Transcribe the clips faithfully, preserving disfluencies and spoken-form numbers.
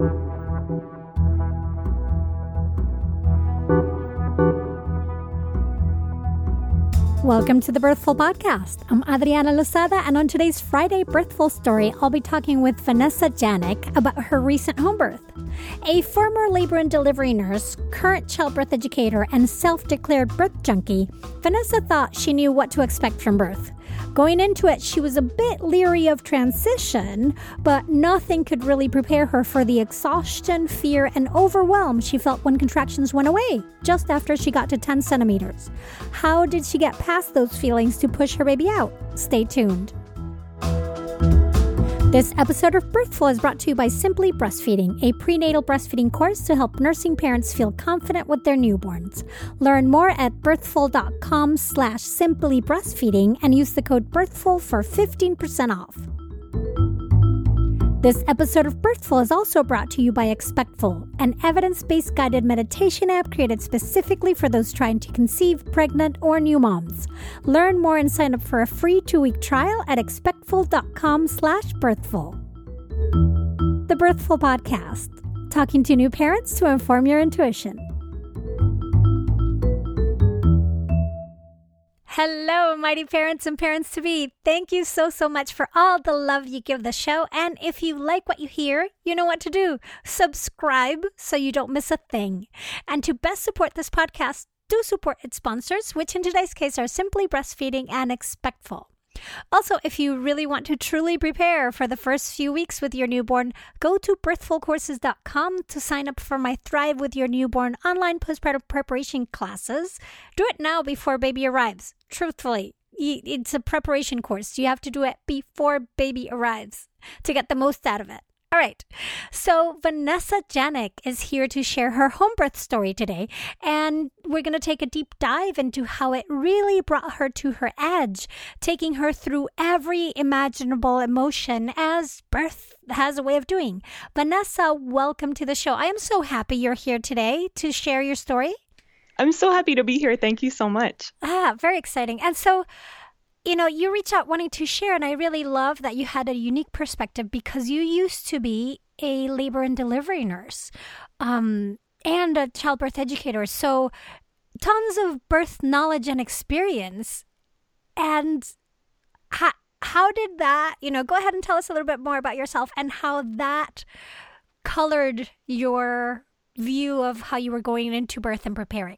Welcome to the Birthful Podcast. I'm Adriana Lozada, and on today's Friday Birthful Story, I'll be talking with Vanessa Janik about her recent home birth. A former labor and delivery nurse, current childbirth educator, and self-declared birth junkie, Vanessa thought she knew what to expect from birth. Going into it, she was a bit leery of transition, but nothing could really prepare her for the exhaustion, fear, and overwhelm she felt when contractions went away, just after she got to ten centimeters. How did she get past those feelings to push her baby out? Stay tuned. This episode of Birthful is brought to you by Simply Breastfeeding, a prenatal breastfeeding course to help nursing parents feel confident with their newborns. Learn more at birthful.com slash simply breastfeeding and use the code Birthful for fifteen percent off. This episode of Birthful is also brought to you by Expectful, an evidence-based guided meditation app created specifically for those trying to conceive, pregnant, or new moms. Learn more and sign up for a free two-week trial at expectful.com slash birthful. The Birthful Podcast, talking to new parents to inform your intuition. Hello, mighty parents and parents-to-be. Thank you so, so much for all the love you give the show. And if you like what you hear, you know what to do. Subscribe so you don't miss a thing. And to best support this podcast, do support its sponsors, which in today's case are Simply Breastfeeding and Expectful. Also, if you really want to truly prepare for the first few weeks with your newborn, go to birthful courses dot com to sign up for my Thrive with Your Newborn online postpartum preparation classes. Do it now before baby arrives. Truthfully, it's a preparation course. You have to do it before baby arrives to get the most out of it. All right, so Vanessa Janik is here to share her home birth story today, and we're going to take a deep dive into how it really brought her to her edge, taking her through every imaginable emotion as birth has a way of doing. Vanessa, welcome to the show. I am so happy you're here today to share your story. I'm so happy to be here. Thank you so much. Ah, very exciting. And so, you know, you reached out wanting to share, and I really love that you had a unique perspective because you used to be a labor and delivery nurse um, and a childbirth educator. So tons of birth knowledge and experience. And how, how did that, you know, go ahead and tell us a little bit more about yourself and how that colored your view of how you were going into birth and preparing.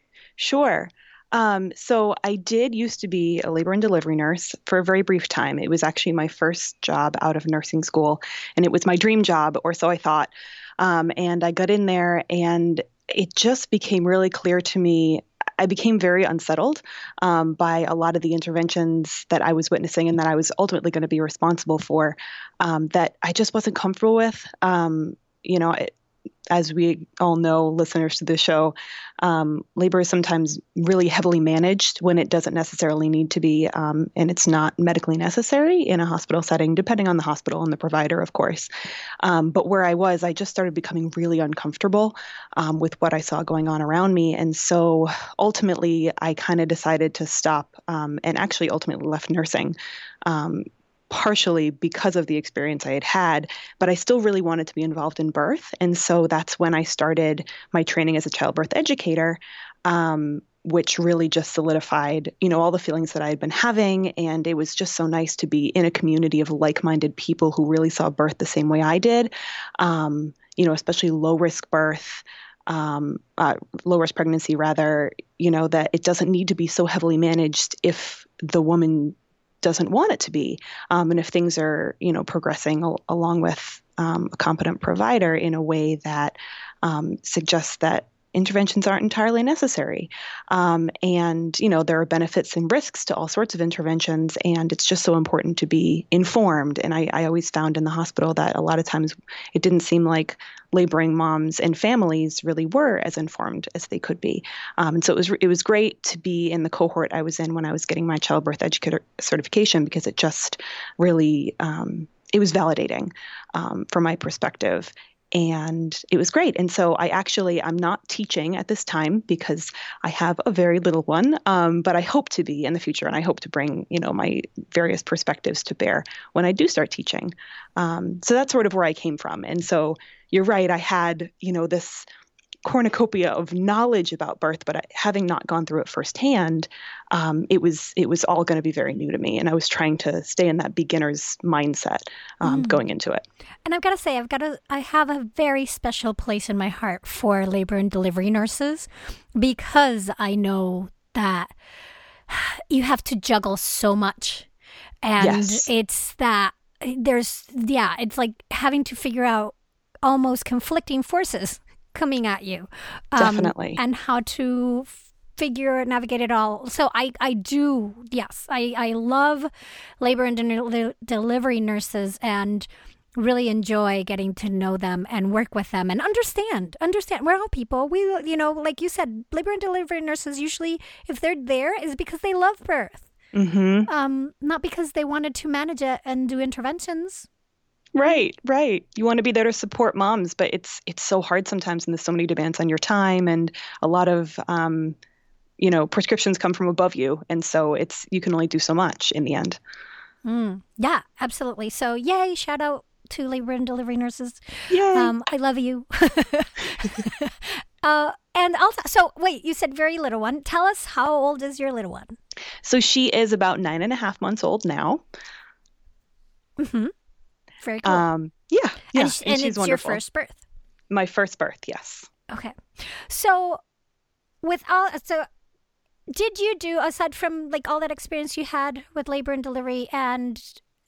Sure. Um, so I did used to be a labor and delivery nurse for a very brief time. It was actually my first job out of nursing school, and it was my dream job, or so I thought. Um, and I got in there, and it just became really clear to me. I became very unsettled um, by a lot of the interventions that I was witnessing and that I was ultimately going to be responsible for, um, that I just wasn't comfortable with. Um, you know, it, as we all know, listeners to the show, um, labor is sometimes really heavily managed when it doesn't necessarily need to be, um, and it's not medically necessary in a hospital setting, depending on the hospital and the provider, of course. Um, but where I was, I just started becoming really uncomfortable um, with what I saw going on around me. And so ultimately, I kind of decided to stop um, and actually ultimately left nursing. Um, partially because of the experience I had had, but I still really wanted to be involved in birth. And so that's when I started my training as a childbirth educator, um, which really just solidified, you know, all the feelings that I had been having. And it was just so nice to be in a community of like-minded people who really saw birth the same way I did, um, you know, especially low-risk birth, um, uh, low-risk pregnancy, rather, you know, that it doesn't need to be so heavily managed if the woman doesn't want it to be. Um, and if things are, you know, progressing al- along with um, a competent provider in a way that um, suggests that interventions aren't entirely necessary. Um, and, you know, there are benefits and risks to all sorts of interventions, and it's just so important to be informed. And I, I always found in the hospital that a lot of times it didn't seem like laboring moms and families really were as informed as they could be. Um, and so it was it was great to be in the cohort I was in when I was getting my childbirth educator certification, because it just really, um, it was validating um, from my perspective. and it was great. And so I actually, I'm not teaching at this time because I have a very little one, um, but I hope to be in the future. And I hope to bring, you know, my various perspectives to bear when I do start teaching. Um, so that's sort of where I came from. And so you're right. I had, you know, this cornucopia of knowledge about birth, but I, having not gone through it firsthand, um, it was it was all going to be very new to me, and I was trying to stay in that beginner's mindset um, mm. going into it. And I've got to say, I've got to, I have a very special place in my heart for labor and delivery nurses, because I know that you have to juggle so much, and yes. it's that there's yeah, it's like having to figure out almost conflicting forces coming at you. Um, Definitely. And how to figure, navigate it all. So I, I do, yes, I, I love labor and de- delivery nurses, and really enjoy getting to know them and work with them and understand, understand. We're all people. We, you know, like you said, labor and delivery nurses, usually if they're there is because they love birth. Mm-hmm. Um, not because they wanted to manage it and do interventions. Right, right. You want to be there to support moms, but it's it's so hard sometimes, and there's so many demands on your time, and a lot of um, you know, prescriptions come from above you, and so it's you can only do so much in the end. Mm, yeah, absolutely. So, yay! Shout out to labor and delivery nurses. Yay! Um, I love you. uh, and also, so wait, you said very little one. Tell us, how old is your little one? So she is about nine and a half months old now. Mm-hmm. Very cool. Um, yeah, yeah. And, sh- and, and she's it's wonderful. your first birth. My first birth, yes. Okay. So, with all, so did you do, aside from like all that experience you had with labor and delivery and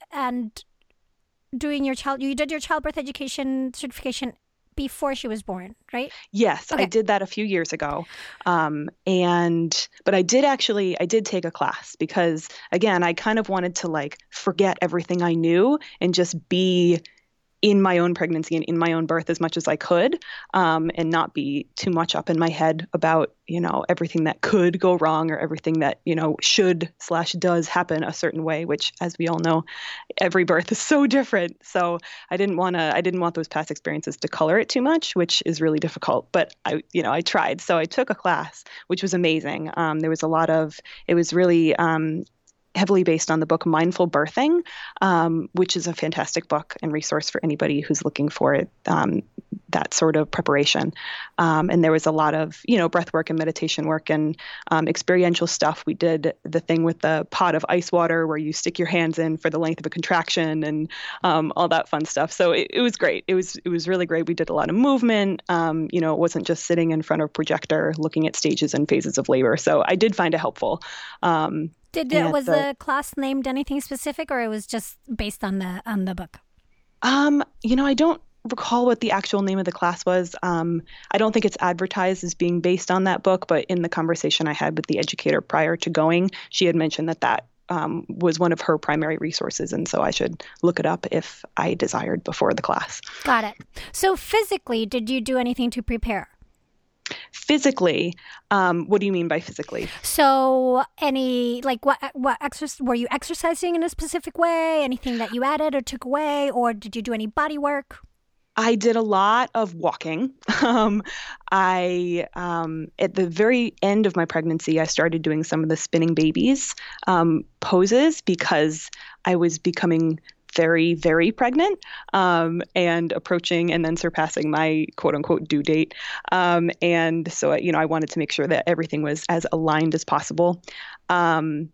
and doing your child, you did your childbirth education certification before she was born, right? Yes, okay. I did that a few years ago. Um, and, but I did actually, I did take a class because, again, I kind of wanted to like forget everything I knew and just be in my own pregnancy and in my own birth as much as I could, um, and not be too much up in my head about, you know, everything that could go wrong or everything that, you know, should slash does happen a certain way, which, as we all know, every birth is so different. So I didn't want to, I didn't want those past experiences to color it too much, which is really difficult. But I, you know, I tried. So I took a class, which was amazing. Um, there was a lot of, it was really, um, heavily based on the book Mindful Birthing, um, which is a fantastic book and resource for anybody who's looking for um, that sort of preparation. Um, and there was a lot of, you know, breath work and meditation work and um, experiential stuff. We did the thing with the pot of ice water where you stick your hands in for the length of a contraction and um, all that fun stuff. So it, it was great. It was it was really great. We did a lot of movement. Um, you know, it wasn't just sitting in front of a projector looking at stages and phases of labor. So I did find it helpful. Um, Did it, was the, the class named anything specific, or it was just based on the on the book? Um, you know, I don't recall what the actual name of the class was. Um, I don't think it's advertised as being based on that book, but in the conversation I had with the educator prior to going, she had mentioned that that um, was one of her primary resources, and so I should look it up if I desired before the class. Got it. So physically, did you do anything to prepare? Physically, um, what do you mean by physically? So, any like what what exercise were you exercising in a specific way? Anything that you added or took away, or did you do any body work? I did a lot of walking. Um, I um, at the very end of my pregnancy, I started doing some of the spinning babies um, poses because I was becoming very, very pregnant um, and approaching and then surpassing my quote unquote due date. Um, and so, you know, I wanted to make sure that everything was as aligned as possible. Um,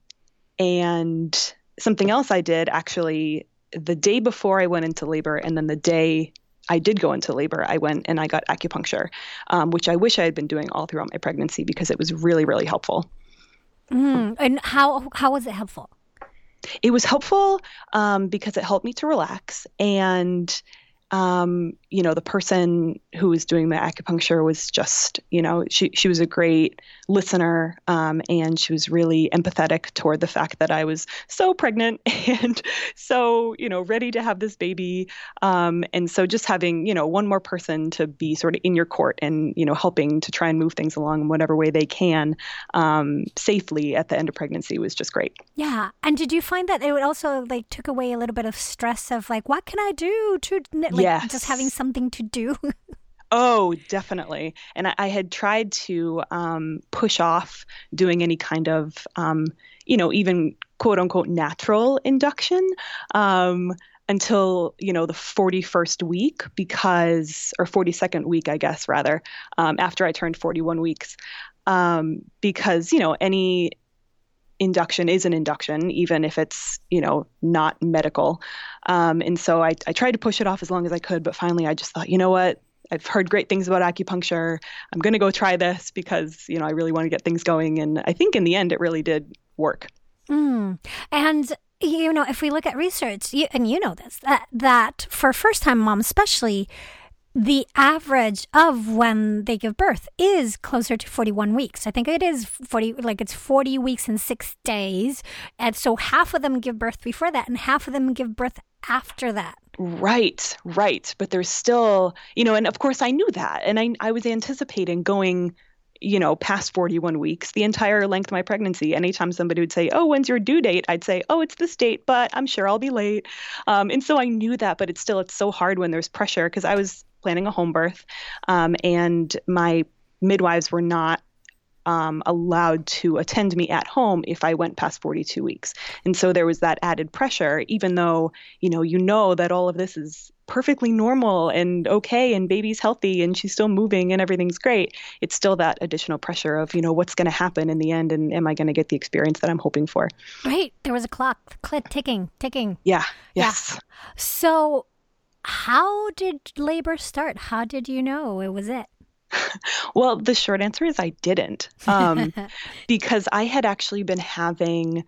and something else I did actually the day before I went into labor and then the day I did go into labor, I went and I got acupuncture, um, which I wish I had been doing all throughout my pregnancy because it was really, really helpful. Mm, and how how was it helpful? It was helpful um, because it helped me to relax. And, um, you know, the person who was doing my acupuncture was just, you know, she, she was a great listener. Um, and she was really empathetic toward the fact that I was so pregnant and so, you know, ready to have this baby. Um, and so just having, you know, one more person to be sort of in your court and, you know, helping to try and move things along in whatever way they can um, safely at the end of pregnancy was just great. Yeah. And did you find that it would also like took away a little bit of stress of like, what can I do to like Like Yes. just having something to do. Oh, definitely. And I, I had tried to um, push off doing any kind of, um, you know, even quote unquote natural induction um, until, you know, the forty-first week because, or forty-second week, I guess, rather, um, after I turned forty-one weeks. Um, because, you know, any induction is an induction, even if it's, you know, not medical. Um, and so I, I tried to push it off as long as I could, but finally I just thought, you know what? I've heard great things about acupuncture. I'm going to go try this because, you know, I really want to get things going. And I think in the end, it really did work. Mm. And, you know, if we look at research, you, and you know this, that, that for first-time moms especially, the average of when they give birth is closer to forty-one weeks. I think it is forty, like it's forty weeks and six days. And so half of them give birth before that and half of them give birth after that. Right, right. But there's still, you know, and of course I knew that. And I, I was anticipating going, you know, past forty-one weeks, the entire length of my pregnancy. Anytime somebody would say, oh, when's your due date? I'd say, oh, it's this date, but I'm sure I'll be late. Um, and so I knew that, but it's still, it's so hard when there's pressure because I was planning a home birth um, and my midwives were not Um, allowed to attend me at home if I went past forty-two weeks. And so there was that added pressure, even though, you know, you know that all of this is perfectly normal and okay, and baby's healthy and she's still moving and everything's great. It's still that additional pressure of, you know, what's going to happen in the end and am I going to get the experience that I'm hoping for? Right. There was a clock, clit ticking, ticking. Yeah. Yes. Yeah. So how did labor start? How did you know it was it? Well, the short answer is I didn't, um, because I had actually been having,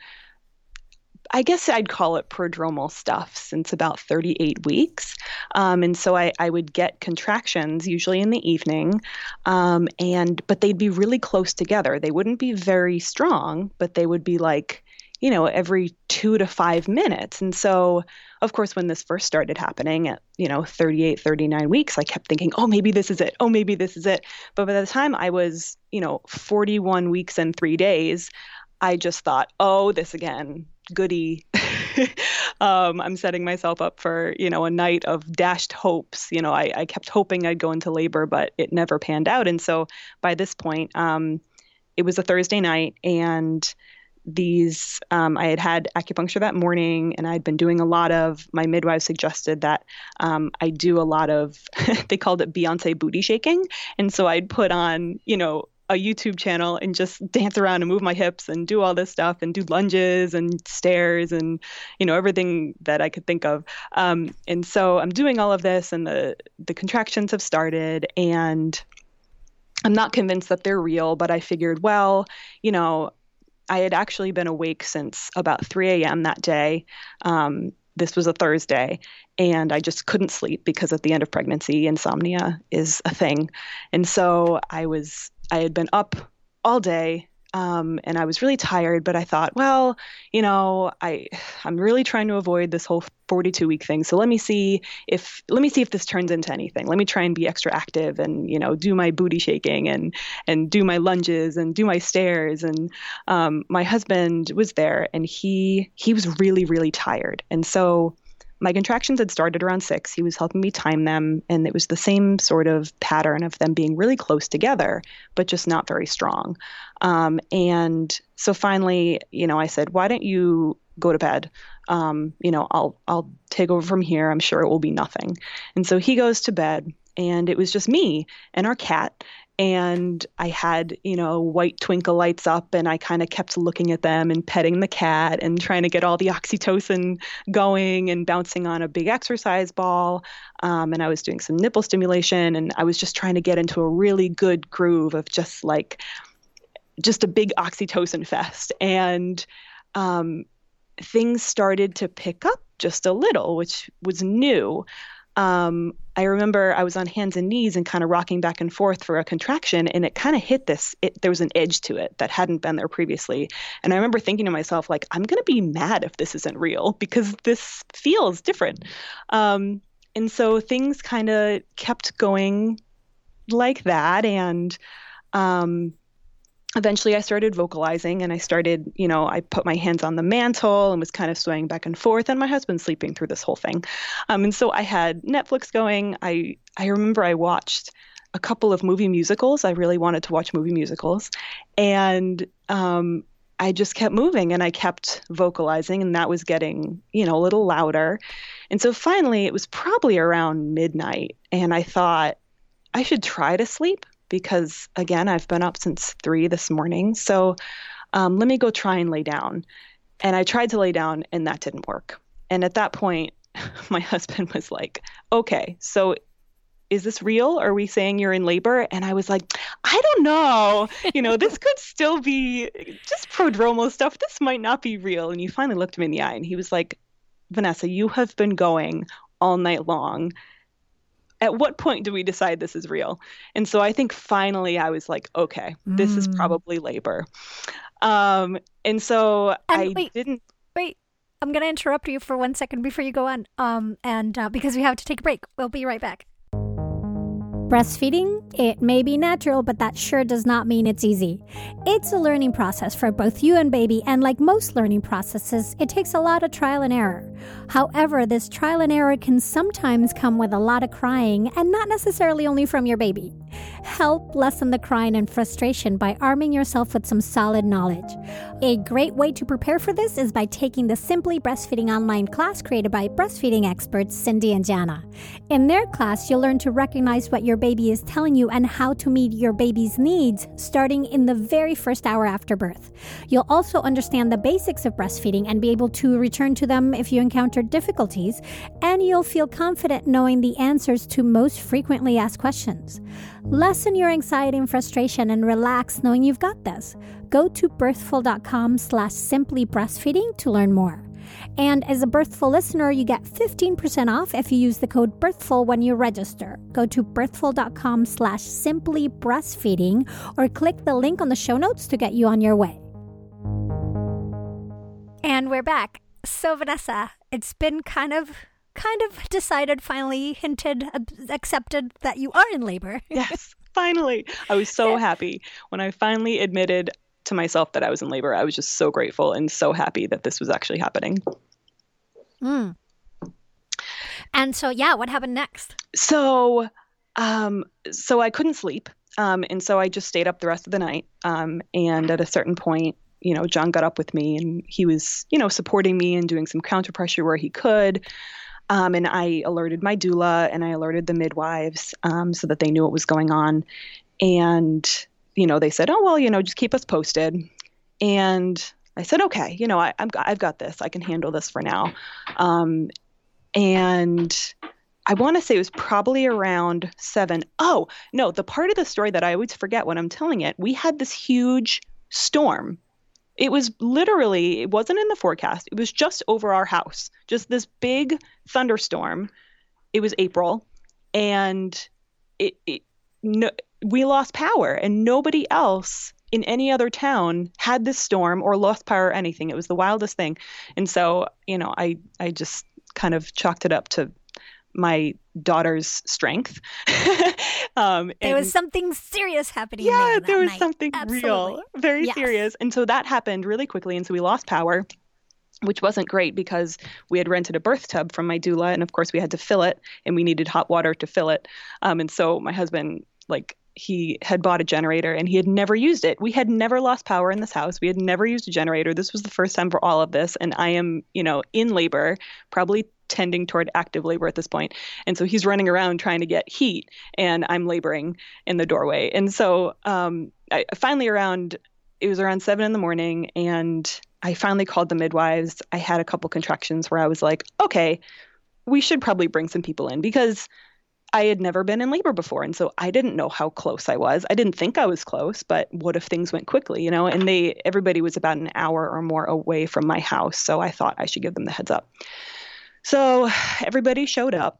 I guess I'd call it prodromal stuff since about thirty-eight weeks. Um, and so I, I would get contractions usually in the evening, um, and but they'd be really close together. They wouldn't be very strong, but they would be like, you know, every two to five minutes. And so, of course, when this first started happening at, you know, thirty-eight, thirty-nine weeks, I kept thinking, oh, maybe this is it. Oh, maybe this is it. But by the time I was, you know, forty-one weeks and three days, I just thought, oh, this again, goody. um, I'm setting myself up for, you know, a night of dashed hopes. You know, I, I kept hoping I'd go into labor, but it never panned out. And so by this point, um, it was a Thursday night and these, um, I had had acupuncture that morning and I'd been doing a lot of, my midwife suggested that um, I do a lot of, they called it Beyonce booty shaking. And so I'd put on, you know, a YouTube channel and just dance around and move my hips and do all this stuff and do lunges and stairs and, you know, everything that I could think of. Um, and so I'm doing all of this and the, the contractions have started and I'm not convinced that they're real, but I figured, well, you know, I had actually been awake since about three a.m. that day. Um, this was a Thursday, and I just couldn't sleep because at the end of pregnancy, insomnia is a thing. And so I was, I had been up all day, um, and I was really tired, but I thought, well, you know, I, I'm really trying to avoid this whole forty-two week thing. So let me see if, let me see if this turns into anything. Let me try and be extra active and, you know, do my booty shaking and, and do my lunges and do my stairs. And, um, my husband was there and he, he was really, really tired. And so my contractions had started around six. He was helping me time them. And it was the same sort of pattern of them being really close together, but just not very strong. Um, and so finally, you know, I said, why don't you go to bed? Um, you know, I'll, I'll take over from here. I'm sure it will be nothing. And so he goes to bed and it was just me and our cat. And I had, you know, white twinkle lights up and I kind of kept looking at them and petting the cat and trying to get all the oxytocin going and bouncing on a big exercise ball. Um, and I was doing some nipple stimulation and I was just trying to get into a really good groove of just like, just a big oxytocin fest. And um, things started to pick up just a little, which was new. Um, I remember I was on hands and knees and kind of rocking back and forth for a contraction, and it kind of hit this, it, there was an edge to it that hadn't been there previously. And I remember thinking to myself, like, I'm going to be mad if this isn't real because this feels different. Um, and so things kind of kept going like that. And um, eventually I started vocalizing, and I started, you know, I put my hands on the mantle and was kind of swaying back and forth, and my husband's sleeping through this whole thing. Um, and so I had Netflix going. I, I remember I watched a couple of movie musicals. I really wanted to watch movie musicals. And um, I just kept moving and I kept vocalizing, and that was getting, you know, a little louder. And so finally it was probably around midnight, and I thought I should try to sleep, because again, I've been up since three this morning. So um, let me go try and lay down. And I tried to lay down, and that didn't work. And at that point, my husband was like, okay, so is this real? Are we saying you're in labor? And I was like, I don't know. You know, this could still be just prodromal stuff. This might not be real. And he finally looked me in the eye, and he was like, Vanessa, you have been going all night long. At what point do we decide this is real? And so I think finally I was like, okay, this mm. is probably labor. Um, and so and I wait, didn't. Wait, I'm going to interrupt you for one second before you go on. Um, and uh, because we have to take a break, we'll be right back. Breastfeeding, it may be natural, but that sure does not mean it's easy. It's a learning process for both you and baby, and like most learning processes, it takes a lot of trial and error. However, this trial and error can sometimes come with a lot of crying, and not necessarily only from your baby. Help lessen the crying and frustration by arming yourself with some solid knowledge. A great way to prepare for this is by taking the Simply Breastfeeding online class created by breastfeeding experts Cindy and Jana. In their class, you'll learn to recognize what your baby is telling you and how to meet your baby's needs starting in the very first hour after birth. You'll also understand the basics of breastfeeding and be able to return to them if you encounter difficulties, and you'll feel confident knowing the answers to most frequently asked questions. Lessen your anxiety and frustration and relax knowing you've got this. Go to birthful.com slash simply breastfeeding to learn more. And as a Birthful listener, you get fifteen percent off if you use the code BIRTHFUL when you register. Go to birthful.com slash simply breastfeeding or click the link on the show notes to get you on your way. And we're back. So Vanessa, it's been kind of kind of decided, finally hinted, accepted that you are in labor. Yes, finally. I was so happy when I finally admitted to myself that I was in labor. I was just so grateful and so happy that this was actually happening. Mm. And so, yeah, what happened next? So, um, so I couldn't sleep. Um, and so I just stayed up the rest of the night. Um, and at a certain point, you know, John got up with me and he was, you know, supporting me and doing some counter pressure where he could. Um, and I alerted my doula and I alerted the midwives, um, so that they knew what was going on. And you know, they said, oh, well, you know, just keep us posted. And I said, okay, you know, I, I'm, I've got this. I can handle this for now. Um, and I want to say it was probably around seven. Oh, no, the part of the story that I always forget when I'm telling it, we had this huge storm. It was literally, it wasn't in the forecast. It was just over our house, just this big thunderstorm. It was April, and it, it no, we lost power, and nobody else in any other town had this storm or lost power or anything. It was the wildest thing. And so, you know, I, I just kind of chalked it up to my daughter's strength. um, and, there was something serious happening. Yeah, there, there was night. something Absolutely. real, very yes. serious. And so that happened really quickly. And so we lost power, which wasn't great because we had rented a birth tub from my doula. And of course we had to fill it, and we needed hot water to fill it. Um, and so my husband, like, he had bought a generator and he had never used it. We had never lost power in this house. We had never used a generator. This was the first time for all of this. And I am, you know, in labor, probably tending toward active labor at this point. And so he's running around trying to get heat, and I'm laboring in the doorway. And so um, I finally around, it was around seven in the morning, and I finally called the midwives. I had a couple contractions where I was like, okay, we should probably bring some people in, because I had never been in labor before. And so I didn't know how close I was. I didn't think I was close, but what if things went quickly, you know? And they, everybody was about an hour or more away from my house. So I thought I should give them the heads up. So everybody showed up,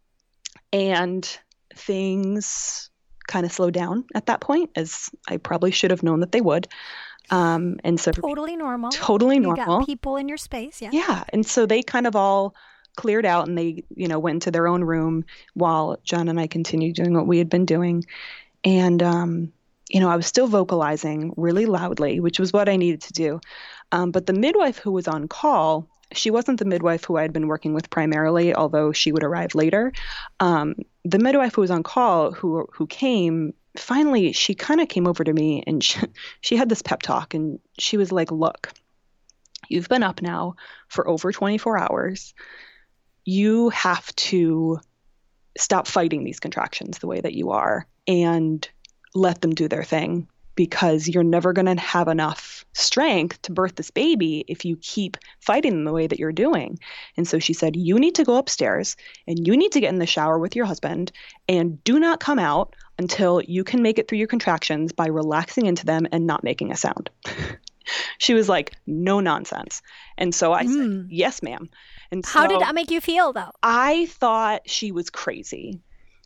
and things kind of slowed down at that point, as I probably should have known that they would. Um, and so totally normal, totally normal. You got people in your space. Yeah. Yeah. And so they kind of all cleared out, and they, you know, went into their own room while John and I continued doing what we had been doing. And um, you know, I was still vocalizing really loudly, which was what I needed to do. Um, but the midwife who was on call, she wasn't the midwife who I had been working with primarily, although she would arrive later. Um, the midwife who was on call, who who came, finally, she kind of came over to me and she, she had this pep talk, and she was like, look, you've been up now for over twenty-four hours. You have to stop fighting these contractions the way that you are and let them do their thing, because you're never going to have enough strength to birth this baby if you keep fighting them the way that you're doing. And so she said, you need to go upstairs and you need to get in the shower with your husband and do not come out until you can make it through your contractions by relaxing into them and not making a sound. She was like, no nonsense. And so I mm. said, yes, ma'am. And how so did that make you feel, though? I thought she was crazy.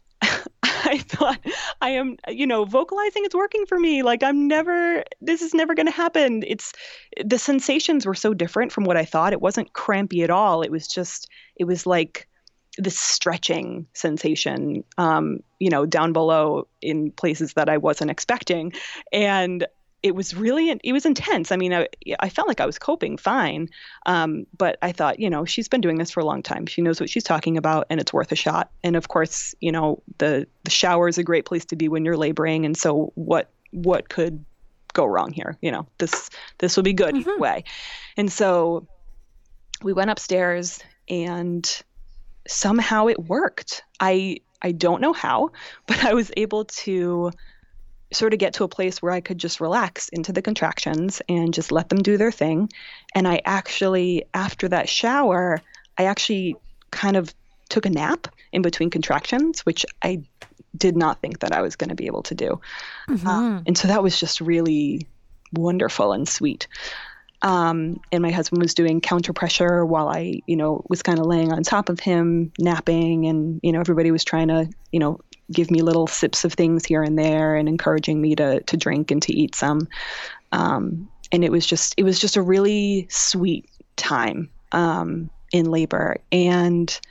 I thought, I am, you know, vocalizing is working for me. Like, I'm never, this is never going to happen. It's, the sensations were so different from what I thought. It wasn't crampy at all. It was just, it was like this stretching sensation, um, you know, down below in places that I wasn't expecting. And it was really, it was intense. I mean, I, I felt like I was coping fine. Um, but I thought, you know, she's been doing this for a long time. She knows what she's talking about, and it's worth a shot. And of course, you know, the, the shower is a great place to be when you're laboring. And so what, what could go wrong here? You know, this, this will be good mm-hmm. either way. And so we went upstairs and somehow it worked. I, I don't know how, but I was able to sort of get to a place where I could just relax into the contractions and just let them do their thing. And I actually, after that shower, I actually kind of took a nap in between contractions, which I did not think that I was going to be able to do. Mm-hmm. Um, and so that was just really wonderful and sweet. Um, and my husband was doing counter pressure while I, you know, was kind of laying on top of him, napping, and, you know, everybody was trying to, you know, give me little sips of things here and there and encouraging me to, to drink and to eat some. Um, and it was just, it was just a really sweet time, um, in labor. And,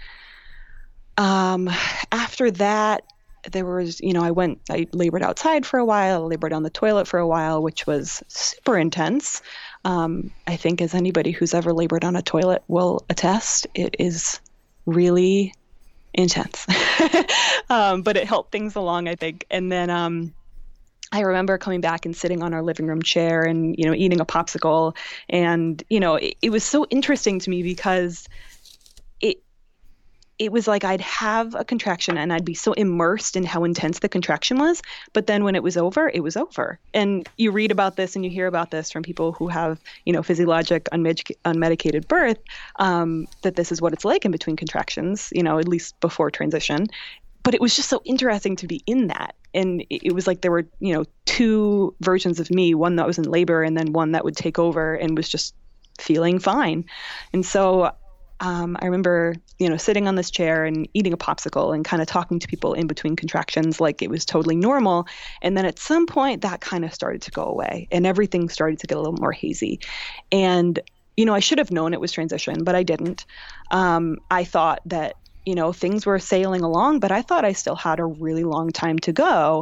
um, after that, there was, you know, I went, I labored outside for a while, I labored on the toilet for a while, which was super intense. Um, I think as anybody who's ever labored on a toilet will attest, it is really intense. um, but it helped things along, I think. And then um, I remember coming back and sitting on our living room chair and, you know, eating a popsicle. And, you know, it, it was so interesting to me because it it was like I'd have a contraction and I'd be so immersed in how intense the contraction was. But then when it was over, it was over. And you read about this and you hear about this from people who have, you know, physiologic unmed- unmedicated birth, um, that this is what it's like in between contractions, you know, at least before transition. But it was just so interesting to be in that. And it, it was like there were, you know, two versions of me, one that was in labor and then one that would take over and was just feeling fine. And so Um, I remember, you know, sitting on this chair and eating a popsicle and kind of talking to people in between contractions like it was totally normal. And then at some point that kind of started to go away and everything started to get a little more hazy. And, you know, I should have known it was transition, but I didn't. Um, I thought that, you know, things were sailing along, but I thought I still had a really long time to go.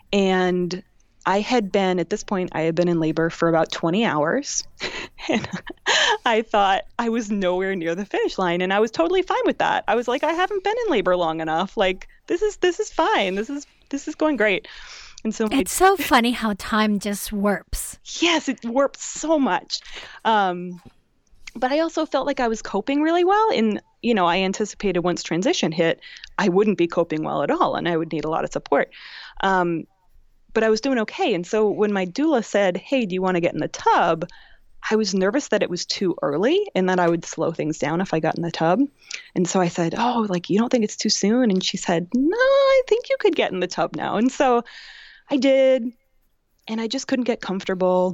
And I had been, at this point, I had been in labor for about twenty hours. And I thought I was nowhere near the finish line. And I was totally fine with that. I was like, I haven't been in labor long enough. Like, this is, this is fine. This is, this is going great. And so it's so funny how time just warps. Yes, it warps so much. Um, but I also felt like I was coping really well. And, you know, I anticipated once transition hit, I wouldn't be coping well at all. And I would need a lot of support. Um, But I was doing okay. And so when my doula said, hey, do you want to get in the tub? I was nervous that it was too early and that I would slow things down if I got in the tub. And so I said, oh, like, you don't think it's too soon? And she said, no, I think you could get in the tub now. And so I did. And I just couldn't get comfortable.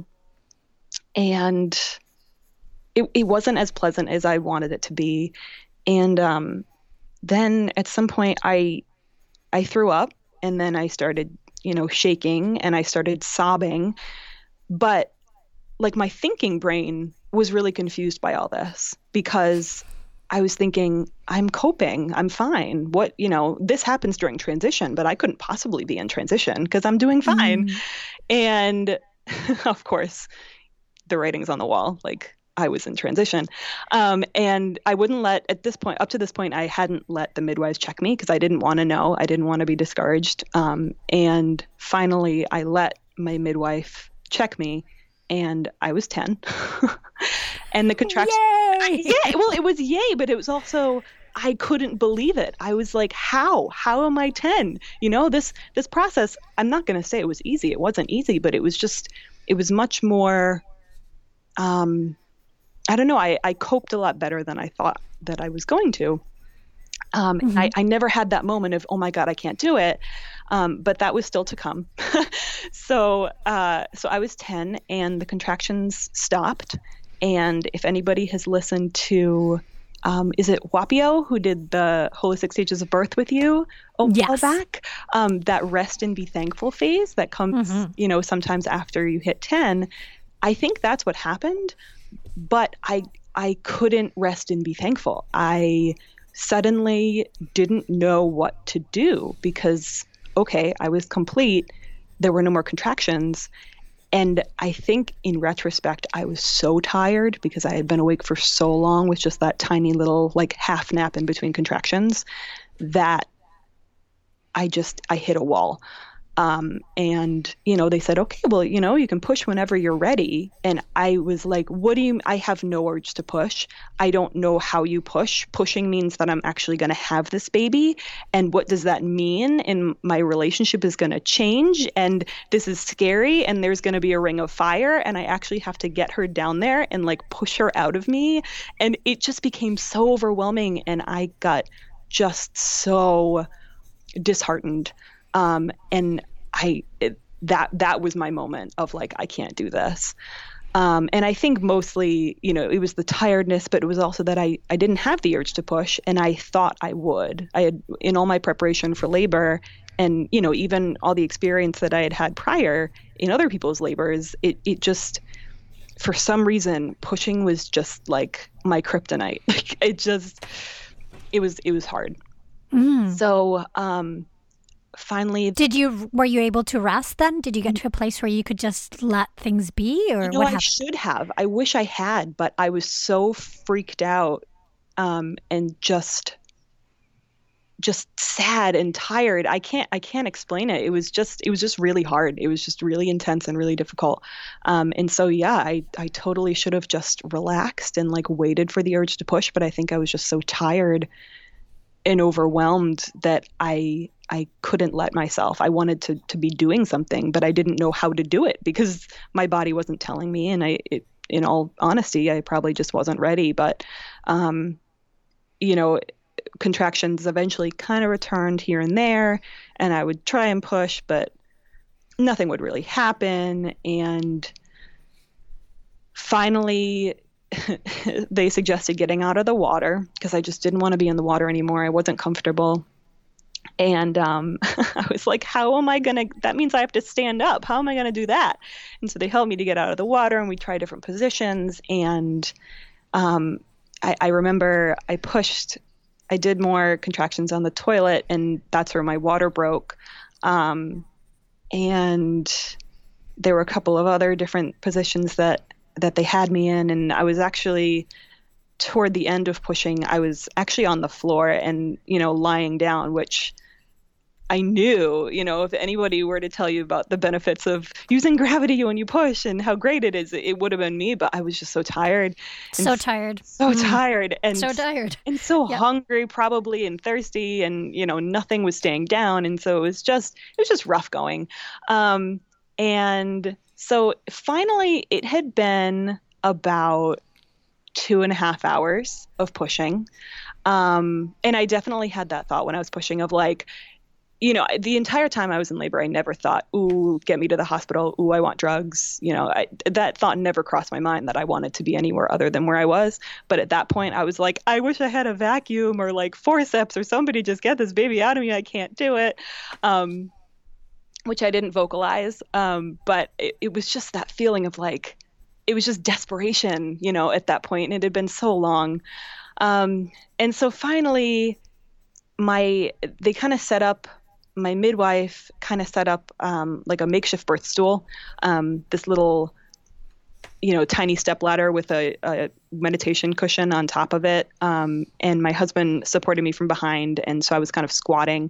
And it, it wasn't as pleasant as I wanted it to be. And um, then at some point I I threw up and then I started you know, shaking and I started sobbing. But like my thinking brain was really confused by all this because I was thinking, I'm coping. I'm fine. What, you know, this happens during transition, but I couldn't possibly be in transition because I'm doing fine. Mm. And of course, the writing's on the wall. Like, I was in transition. Um, and I wouldn't let, at this point, up to this point, I hadn't let the midwives check me because I didn't want to know. I didn't want to be discouraged. Um, and finally, I let my midwife check me, and I was ten. And the contraction. Yay! Yeah, well, it was yay, but it was also, I couldn't believe it. I was like, how? How am I ten? You know, this this process, I'm not going to say it was easy. It wasn't easy, but it was just, it was much more, um, I don't know, I, I coped a lot better than I thought that I was going to. Um, mm-hmm. I, I never had that moment of, oh my God, I can't do it. Um, but that was still to come. so, uh, so I was ten and the contractions stopped. And if anybody has listened to, um, is it Wapio who did the Holistic Stages of Birth with you a while yes. back? Um, that rest and be thankful phase that comes, mm-hmm. you know, sometimes after you hit ten. I think that's what happened. But I I couldn't rest and be thankful. I suddenly didn't know what to do because, okay, I was complete. There were no more contractions. And I think in retrospect, I was so tired because I had been awake for so long with just that tiny little like half nap in between contractions that I just, I hit a wall. Um, and, you know, they said, okay, well, you know, you can push whenever you're ready. And I was like, what do you, I have no urge to push. I don't know how you push. Pushing means that I'm actually going to have this baby. And what does that mean? And my relationship is going to change. And this is scary. And there's going to be a ring of fire. And I actually have to get her down there and like push her out of me. And it just became so overwhelming. And I got just so disheartened. Um, and I, it, that, that was my moment of like, I can't do this. Um, and I think mostly, you know, it was the tiredness, but it was also that I, I didn't have the urge to push and I thought I would. I had, in all my preparation for labor and, you know, even all the experience that I had had prior in other people's labors, it, it just, for some reason, pushing was just like my kryptonite. Like it just, it was, it was hard. Mm. So, um, finally, did you were you able to rest then? Did you get to a place where you could just let things be, or you know, what I happened? should have. I wish I had, but I was so freaked out um, and just just sad and tired. I can't I can't explain it. It was just it was just really hard. It was just really intense and really difficult. Um, and so yeah, I I totally should have just relaxed and like waited for the urge to push, but I think I was just so tired and overwhelmed that I I couldn't let myself. I wanted to to be doing something, but I didn't know how to do it because my body wasn't telling me. And I, it, in all honesty, I probably just wasn't ready. But, um, you know, contractions eventually kind of returned here and there, and I would try and push, but nothing would really happen. And finally, they suggested getting out of the water because I just didn't want to be in the water anymore. I wasn't comfortable. And um, I was like, how am I going to, that means I have to stand up. How am I going to do that? And so they helped me to get out of the water and we tried different positions. And um, I, I remember I pushed, I did more contractions on the toilet and that's where my water broke. Um, and there were a couple of other different positions that, that they had me in. And I was actually toward the end of pushing, I was actually on the floor and, you know, lying down, which I knew, you know, if anybody were to tell you about the benefits of using gravity when you push and how great it is, it would have been me, but I was just so tired. So tired. So mm. tired. And so tired. And so yep. hungry probably and thirsty and, you know, nothing was staying down. And so it was just, it was just rough going. Um, and so finally it had been about two and a half hours of pushing. Um, and I definitely had that thought when I was pushing of like, you know, the entire time I was in labor, I never thought, ooh, get me to the hospital. Ooh, I want drugs. You know, I, that thought never crossed my mind that I wanted to be anywhere other than where I was. But at that point I was like, I wish I had a vacuum or like forceps or somebody just get this baby out of me. I can't do it. Um, which I didn't vocalize. Um, but it, it was just that feeling of like, it was just desperation, you know, at that point. And it had been so long. Um, and so finally, my they kind of set up my midwife kind of set up um, like a makeshift birth stool, um, this little, you know, tiny step ladder with a, a meditation cushion on top of it. Um, and my husband supported me from behind. And so I was kind of squatting,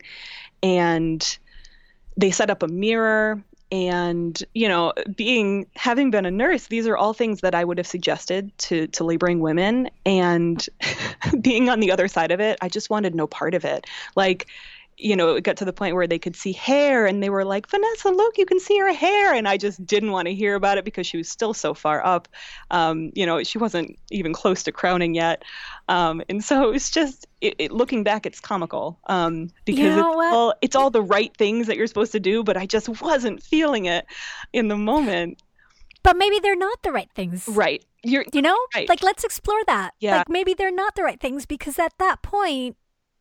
and they set up a mirror. And, you know, being, having been a nurse, these are all things that I would have suggested to, to laboring women. And being on the other side of it, I just wanted no part of it. Like, you know, it got to the point where they could see hair, and they were like, Vanessa, look, you can see her hair. And I just didn't want to hear about it because she was still so far up. Um, you know, she wasn't even close to crowning yet. Um, and so it was just, it, it, looking back, it's comical um, because You know it's, what? all, it's all the right things that you're supposed to do, but I just wasn't feeling it in the moment. But maybe they're not the right things. Right. You're, You know? right. Like, let's explore that. Yeah. Like, maybe they're not the right things, because at that point,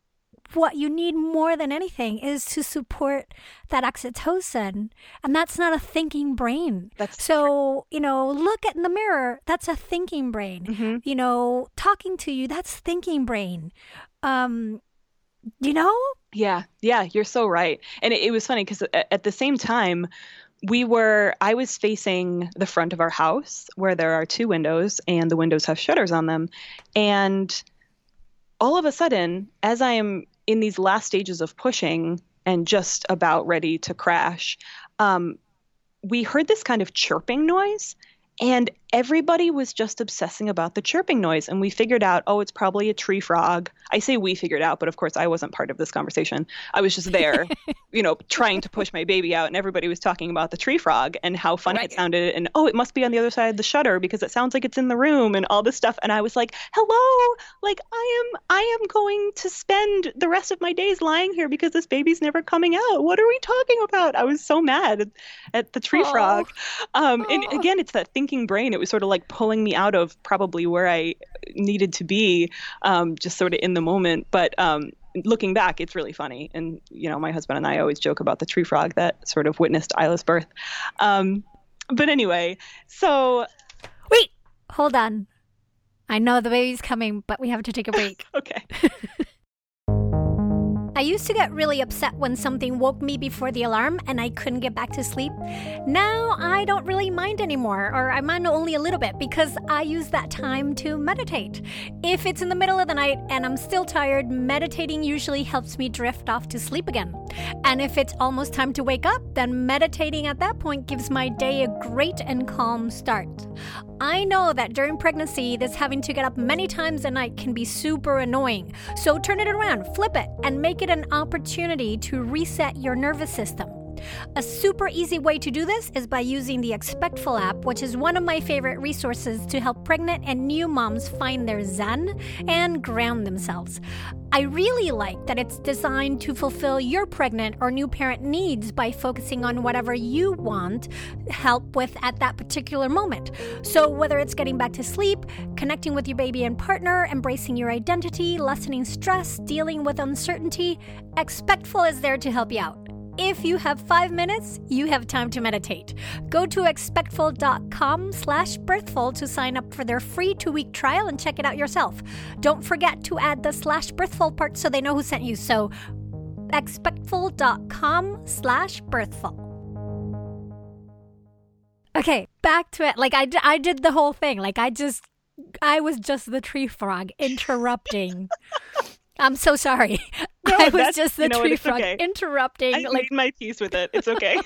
what you need more than anything is to support that oxytocin. And that's not a thinking brain. That's so, you know, look at in the mirror, that's a thinking brain. Mm-hmm. You know, talking to you, that's thinking brain. Um, you know? Yeah, yeah, you're so right. And it, it was funny because at, at the same time, we were, I was facing the front of our house where there are two windows, and the windows have shutters on them. And all of a sudden, as I am in these last stages of pushing and just about ready to crash, um, we heard this kind of chirping noise, and everybody was just obsessing about the chirping noise. And we figured out, oh, it's probably a tree frog. I say we figured out, but of course I wasn't part of this conversation. I was just there, you know, trying to push my baby out, and everybody was talking about the tree frog and how funny Right. it sounded. And, oh, it must be on the other side of the shutter because it sounds like it's in the room and all this stuff. And I was like, hello, like I am, I am going to spend the rest of my days lying here because this baby's never coming out. What are we talking about? I was so mad at, at the tree Oh. frog. Um, and Oh. again, it's that thinking brain. It was sort of like pulling me out of probably where I needed to be, um, just sort of in the moment. But um, looking back, it's really funny. And, you know, my husband and I always joke about the tree frog that sort of witnessed Isla's birth. Um, but anyway, so. Wait, hold on. I know the baby's coming, but we have to take a break. Okay. I used to get really upset when something woke me before the alarm and I couldn't get back to sleep. Now I don't really mind anymore, or I mind only a little bit, because I use that time to meditate. If it's in the middle of the night and I'm still tired, meditating usually helps me drift off to sleep again. And if it's almost time to wake up, then meditating at that point gives my day a great and calm start. I know that during pregnancy, this having to get up many times a night can be super annoying. So turn it around, flip it, and make it an opportunity to reset your nervous system. A super easy way to do this is by using the Expectful app, which is one of my favorite resources to help pregnant and new moms find their zen and ground themselves. I really like that it's designed to fulfill your pregnant or new parent needs by focusing on whatever you want help with at that particular moment. So whether it's getting back to sleep, connecting with your baby and partner, embracing your identity, lessening stress, dealing with uncertainty, Expectful is there to help you out. If you have five minutes, you have time to meditate. Go to expectful.com slash birthful to sign up for their free two-week trial and check it out yourself. Don't forget to add the slash birthful part so they know who sent you. So expectful.com slash birthful. Okay, back to it. Like I, d- I did the whole thing. Like I just, I was just the tree frog interrupting. I'm so sorry. No, I was that's- just the you know what, tree it's frog okay. interrupting. I like, made my peace with it. It's okay.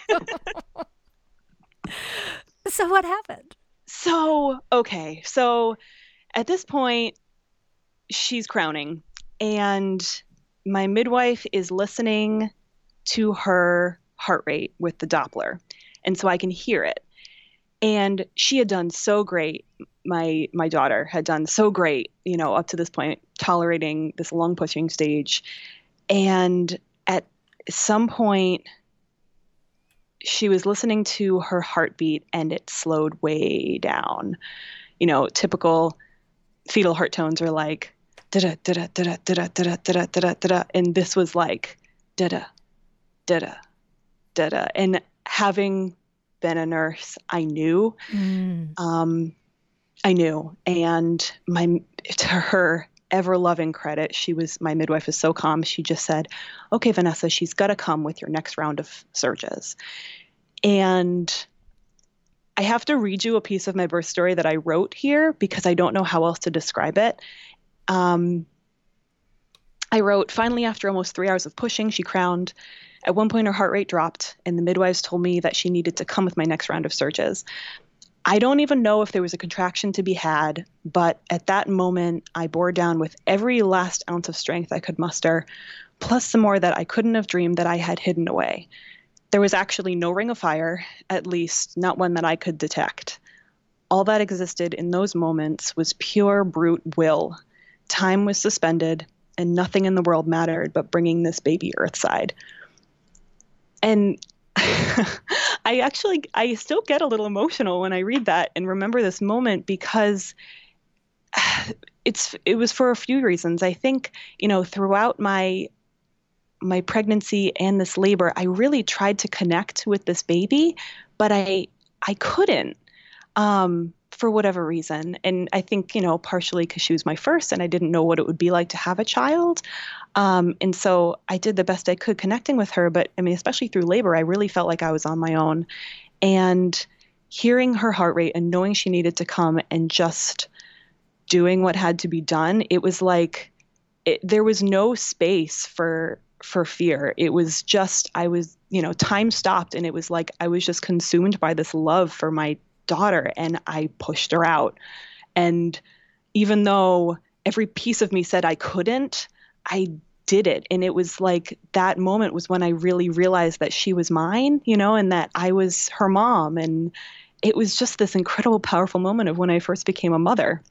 so what happened? So, okay. So at this point, she's crowning, and my midwife is listening to her heart rate with the Doppler. And so I can hear it. And she had done so great. My my daughter had done so great, you know, up to this point, tolerating this lung pushing stage. And at some point, she was listening to her heartbeat, and it slowed way down. You know, typical fetal heart tones are like da-da, da-da, da-da, da-da, da-da, da-da, da-da, da-da. And this was like da-da, da-da, da-da. And having been a nurse, I knew. Mm. Um, I knew. And my to her, ever loving credit. She was, my midwife is so calm. She just said, okay, Vanessa, she's got to come with your next round of surges. And I have to read you a piece of my birth story that I wrote here because I don't know how else to describe it. Um, I wrote, finally, after almost three hours of pushing, she crowned. At one point, her heart rate dropped, and the midwives told me that she needed to come with my next round of surges. I don't even know if there was a contraction to be had, but at that moment, I bore down with every last ounce of strength I could muster, plus some more that I couldn't have dreamed that I had hidden away. There was actually no ring of fire, at least not one that I could detect. All that existed in those moments was pure brute will. Time was suspended, and nothing in the world mattered but bringing this baby earthside. And I actually, I still get a little emotional when I read that and remember this moment because it's, it was for a few reasons. I think, you know, throughout my, my pregnancy and this labor, I really tried to connect with this baby, but I, I couldn't, um, for whatever reason. And I think, you know, partially because she was my first and I didn't know what it would be like to have a child. Um, and so I did the best I could connecting with her. But I mean, especially through labor, I really felt like I was on my own. And hearing her heart rate and knowing she needed to come and just doing what had to be done, it was like it, there was no space for for fear. It was just, I was, you know, time stopped and it was like I was just consumed by this love for my daughter and I pushed her out. And even though every piece of me said I couldn't, I did it. And it was like that moment was when I really realized that she was mine, you know, and that I was her mom. And it was just this incredible, powerful moment of when I first became a mother.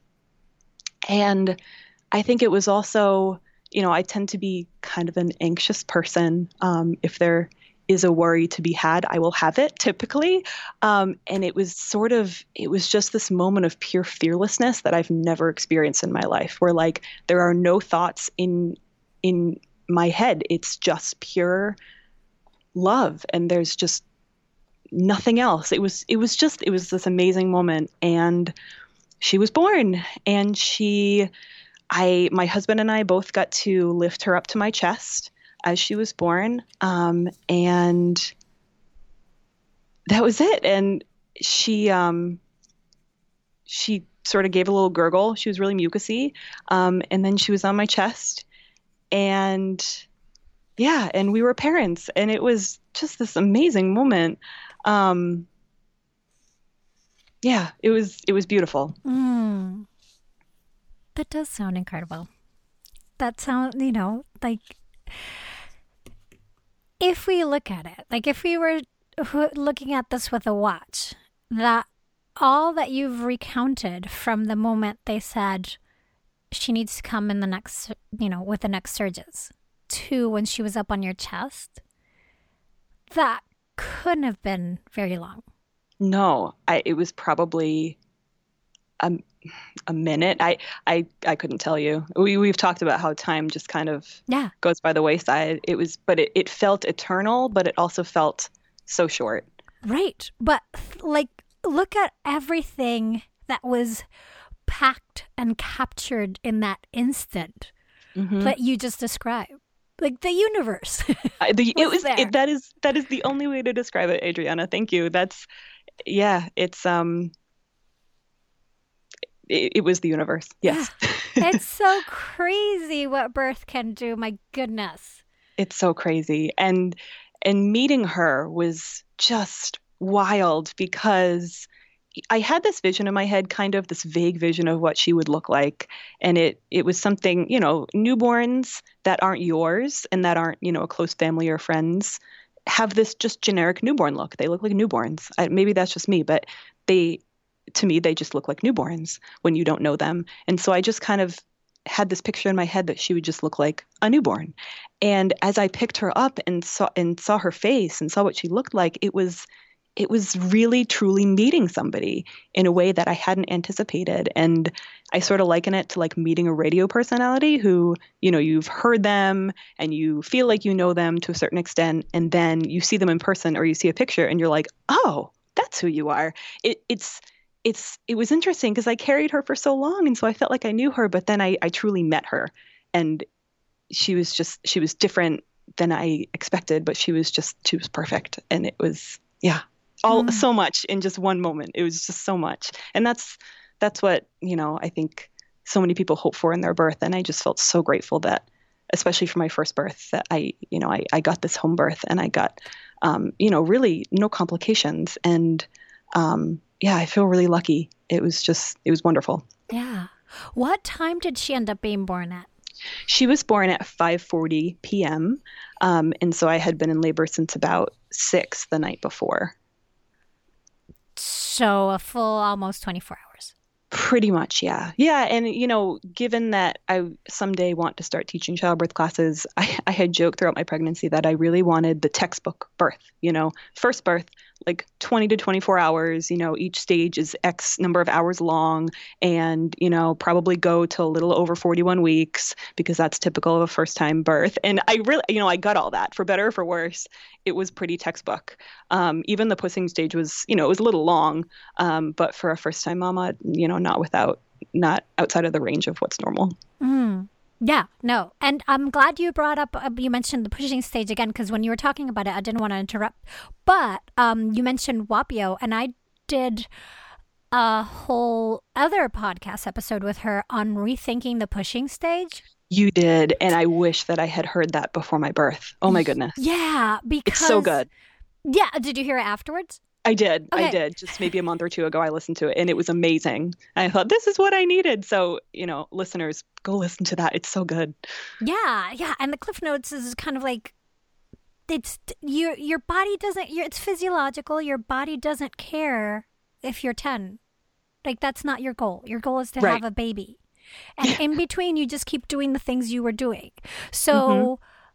And I think it was also, you know, I tend to be kind of an anxious person. Um, if there is a worry to be had, I will have it typically. Um, and it was sort of, it was just this moment of pure fearlessness that I've never experienced in my life, where like there are no thoughts in in my head. It's just pure love, and there's just nothing else. It was it was just it was this amazing moment, and she was born, and she. I, my husband and I both got to lift her up to my chest as she was born. Um, and that was it. And she, um, she sort of gave a little gurgle. She was really mucusy. Um, and then she was on my chest and yeah, and we were parents and it was just this amazing moment. Um, yeah, it was, it was beautiful. Mm. That does sound incredible. That sounds, you know, like if we look at it, like if we were looking at this with a watch, that all that you've recounted from the moment they said she needs to come in the next, you know, with the next surges to when she was up on your chest, that couldn't have been very long. No, I, it was probably a, a minute. I, I, I couldn't tell you. We, we've talked about how time just kind of yeah. goes by the wayside. It was, but it, it felt eternal, but it also felt so short. Right. But like, look at everything that was packed and captured in that instant mm-hmm. that you just described. Like the universe. I, the, was it was it, that is that is the only way to describe it, Adriana. Thank you. That's yeah. It's um. It, it was the universe. Yes. Yeah. It's so crazy what birth can do. My goodness. It's so crazy, and and meeting her was just wild because I had this vision in my head, kind of this vague vision of what she would look like. And it it was something, you know, newborns that aren't yours and that aren't, you know, a close family or friends have this just generic newborn look. They look like newborns. I, maybe that's just me, but they, to me, they just look like newborns when you don't know them. And so I just kind of had this picture in my head that she would just look like a newborn. And as I picked her up and saw and saw her face and saw what she looked like, it was it was really, truly meeting somebody in a way that I hadn't anticipated. And I sort of liken it to like meeting a radio personality who, you know, you've heard them and you feel like you know them to a certain extent. And then you see them in person or you see a picture and you're like, oh, that's who you are. It, it's it's it was interesting because I carried her for so long, and so I felt like I knew her, but then I, I truly met her, and she was just she was different than I expected, but she was just she was perfect, and it was yeah, all Mm. so much in just one moment. It was just so much, and that's that's what you know I think so many people hope for in their birth, and I just felt so grateful that, especially for my first birth, that I you know I I got this home birth, and I got um, you know really no complications, and um, yeah, I feel really lucky. It was just, it was wonderful. Yeah. What time did she end up being born at? She was born at five forty p.m. Um, and so I had been in labor since about six the night before. So a full almost twenty-four hours. Pretty much, yeah. Yeah, and you know, given that I someday want to start teaching childbirth classes, I, I had joked throughout my pregnancy that I really wanted the textbook birth, you know, first birth, like twenty to twenty-four hours, you know, each stage is X number of hours long, and, you know, probably go to a little over forty-one weeks because that's typical of a first time birth. And I really, you know, I got all that, for better or for worse. It was pretty textbook. Um, even the pussing stage was, you know, it was a little long, um, but for a first time mama, you know, not without, not outside of the range of what's normal. Mm. Yeah, no. And I'm glad you brought up, uh, you mentioned the pushing stage again, because when you were talking about it, I didn't want to interrupt. But um, you mentioned Wapio, and I did a whole other podcast episode with her on rethinking the pushing stage. You did, and I wish that I had heard that before my birth. Oh my goodness. Yeah, because... It's so good. Yeah, did you hear it afterwards? I did. Okay. I did. Just maybe a month or two ago, I listened to it, and it was amazing. I thought, this is what I needed. So, you know, listeners, go listen to that. It's so good. Yeah, yeah. And the Cliff Notes is kind of like, it's your your body doesn't, your, it's physiological. Your body doesn't care if you're ten. Like, that's not your goal. Your goal is to Right. have a baby. And Yeah. in between, you just keep doing the things you were doing. So Mhm.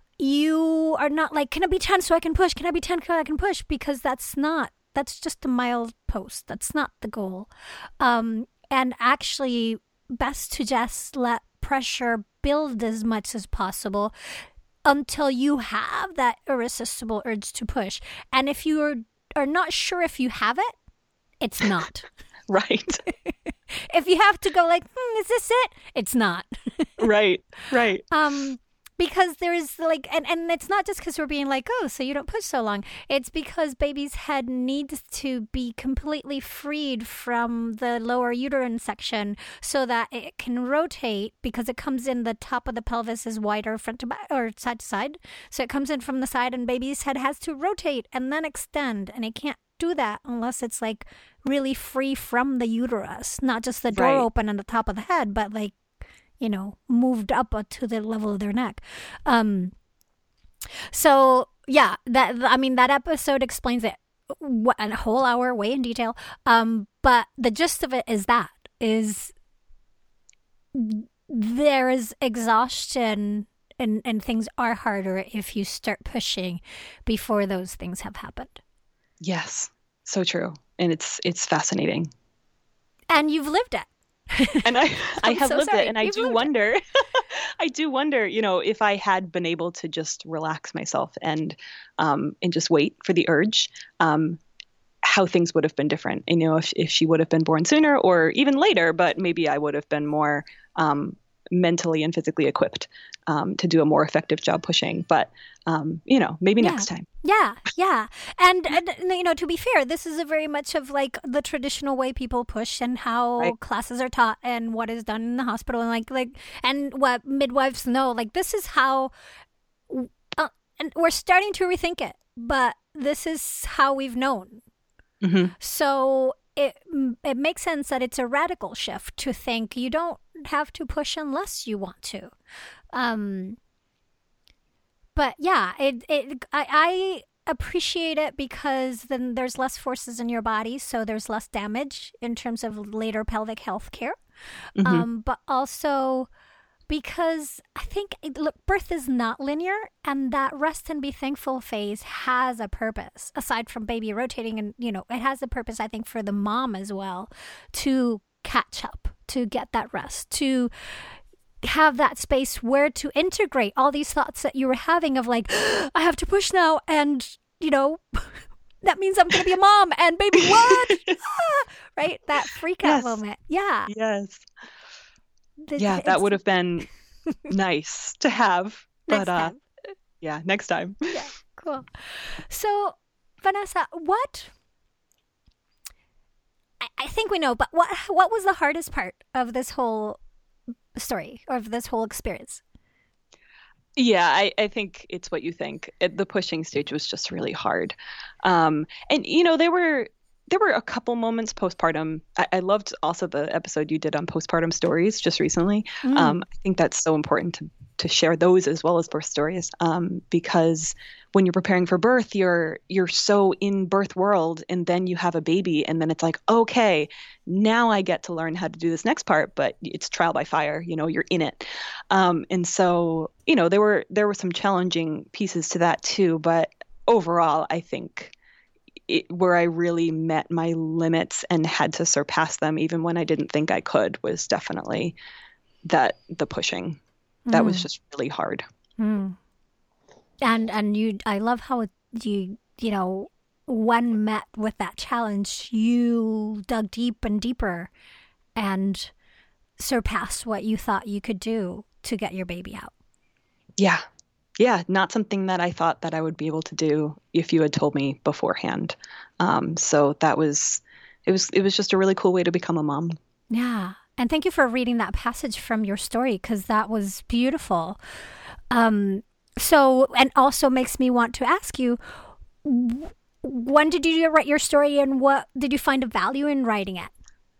you are not like, can I be ten so I can push? Can I be ten so I can push? Because that's not, that's just a milepost. That's not the goal. Um, and actually, best to just let pressure build as much as possible until you have that irresistible urge to push. And if you are, are not sure if you have it, it's not. Right. If you have to go like, hmm, is this it? It's not. Right. Right. Um, because there's like, and, and it's not just because we're being like, oh, so you don't push so long. It's because baby's head needs to be completely freed from the lower uterine section so that it can rotate, because it comes in, the top of the pelvis is wider front to back or side to side. So it comes in from the side, and baby's head has to rotate and then extend. And it can't do that unless it's like really free from the uterus, not just the door Right. open on the top of the head, but like, you know, moved up to the level of their neck. Um, so yeah, that, I mean, that episode explains it what, a whole hour way in detail. Um, but the gist of it is that is there is exhaustion, and, and things are harder if you start pushing before those things have happened. Yes. So true. And it's it's fascinating. And you've lived it. And I, I I'm have so lived sorry. it, and I You've do lived it. wonder, I do wonder, you know, if I had been able to just relax myself and, um, and just wait for the urge, um, how things would have been different. You know, if if she would have been born sooner or even later, but maybe I would have been more, um, mentally and physically equipped, um, to do a more effective job pushing. But, um, you know, maybe Yeah. next time. Yeah, yeah. And, and, you know, to be fair, this is a very much of like the traditional way people push and how Right. classes are taught and what is done in the hospital, and like, like, and what midwives know, like this is how, uh, and we're starting to rethink it, but this is how we've known. Mm-hmm. So it it makes sense that it's a radical shift to think you don't have to push unless you want to. Um, but yeah, it it I, I appreciate it because then there's less forces in your body, so there's less damage in terms of later pelvic health care. Mm-hmm. Um, but also because I think, look, birth is not linear, and that rest and be thankful phase has a purpose aside from baby rotating, and you know, it has a purpose, I think, for the mom as well, to catch up, to get that rest, to have that space where to integrate all these thoughts that you were having of like, I have to push now, and you know, that means I'm going to be a mom and baby what? Ah, right? That freak out Yes. moment. Yeah. Yes. The- Yeah, it's- that would have been nice to have. Next But uh, time. yeah, next time. Yeah, cool. So, Vanessa, what? I, I think we know, but what what was the hardest part of this whole story or of this whole experience? Yeah, I, I think it's what you think. It, the pushing stage was just really hard. Um, and you know, there were there were a couple moments postpartum. I, I loved also the episode you did on postpartum stories just recently. Mm. Um, I think that's so important to to share those as well as birth stories, um, because when you're preparing for birth, you're you're so in birth world, and then you have a baby, and then it's like, okay, now I get to learn how to do this next part, but it's trial by fire. You know, you're in it, um, and so you know there were there were some challenging pieces to that too. But overall, I think it, where I really met my limits and had to surpass them, even when I didn't think I could, was definitely that the pushing. That Mm. was just really hard. Mm. And and you, I love how it, you you know when met with that challenge, you dug deep and deeper, and surpassed what you thought you could do to get your baby out. Yeah. Yeah. Not something that I thought that I would be able to do if you had told me beforehand. Um, so that was, it was, it was just a really cool way to become a mom. Yeah. And thank you for reading that passage from your story, because that was beautiful. Um, so, and also makes me want to ask you, w- when did you write your story, and what did you find a value in writing it?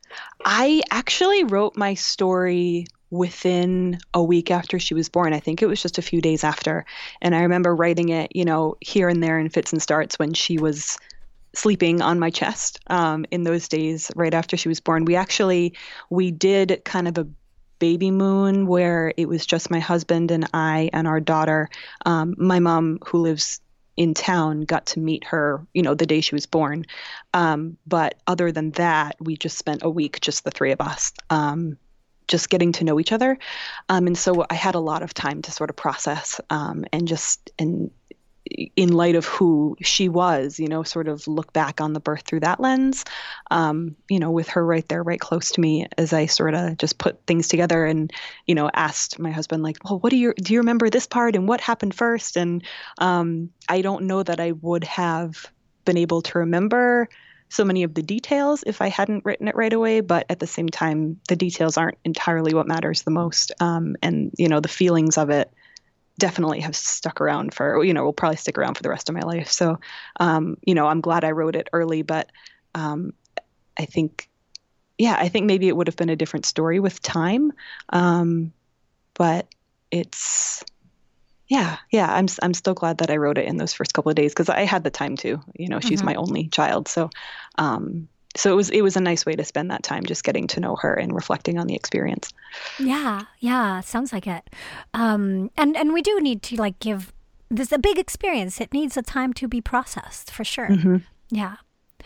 I actually wrote my story within a week after she was born. I think it was just a few days after. And I remember writing it, you know, here and there in fits and starts when she was sleeping on my chest, um, in those days right after she was born. We actually, we did kind of a baby moon where it was just my husband and I and our daughter. Um, my mom, who lives in town, got to meet her, you know, the day she was born. Um, but other than that, we just spent a week, just the three of us, um, just getting to know each other. Um, and so I had a lot of time to sort of process, um, and just, and in light of who she was, you know, sort of look back on the birth through that lens, um, you know, with her right there, right close to me, as I sort of just put things together and, you know, asked my husband, like, well, what do you, do you remember this part and what happened first? And um, I don't know that I would have been able to remember so many of the details if I hadn't written it right away. But at the same time, the details aren't entirely what matters the most. Um, and, you know, the feelings of it definitely have stuck around for, you know, will probably stick around for the rest of my life. So, um, you know, I'm glad I wrote it early, but um, I think, yeah, I think maybe it would have been a different story with time. Um, but it's, yeah, yeah, I'm, I'm still glad that I wrote it in those first couple of days, because I had the time to, you know, she's Mhm. my only child. So, um, so it was, it was a nice way to spend that time, just getting to know her and reflecting on the experience. Yeah, yeah, sounds like it. Um, and and we do need to like give this a big experience. It needs a time to be processed for sure. Mm-hmm. Yeah.